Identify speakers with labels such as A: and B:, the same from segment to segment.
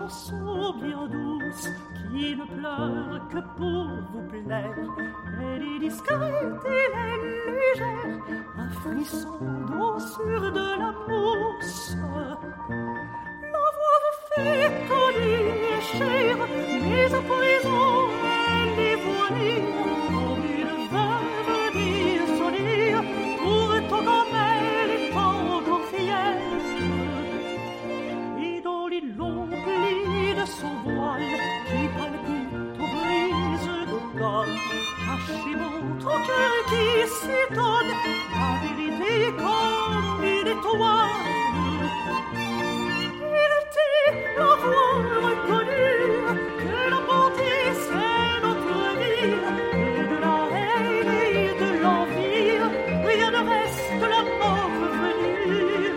A: chanson bien douce qui ne pleure que pour vous plaire. Elle est discrète et elle est légère, un frisson d'eau sur de la mousse. La voix vous fait connue et chère, mais à présent elle est voilée comme une veuve désolée, pourtant comme elle est encore fière. Et dans les longs plis de son voile qui palpite aux brises d'automne, cachez votre cœur qui s'étonne, la vérité comme une étoile. Il était la voix reconnue, que la bonté c'est notre vie, et de la haine et de l'envie, rien ne reste, la mort venue.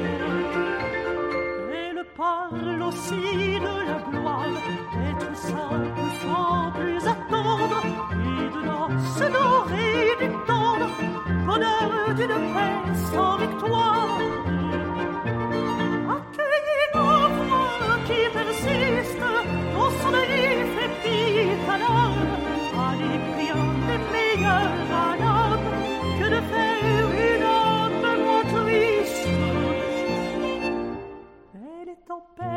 A: Elle parle aussi de la gloire, d'être simple sans plus attendre, et de noces dorées du tendre, bonheur d'une paix sans victoire. Accueillez nos voix qui persistent, dans son œil fait pire à l'âme. Allez, rien de meilleur à l'âme que de faire une âme moins triste. Elle est en paix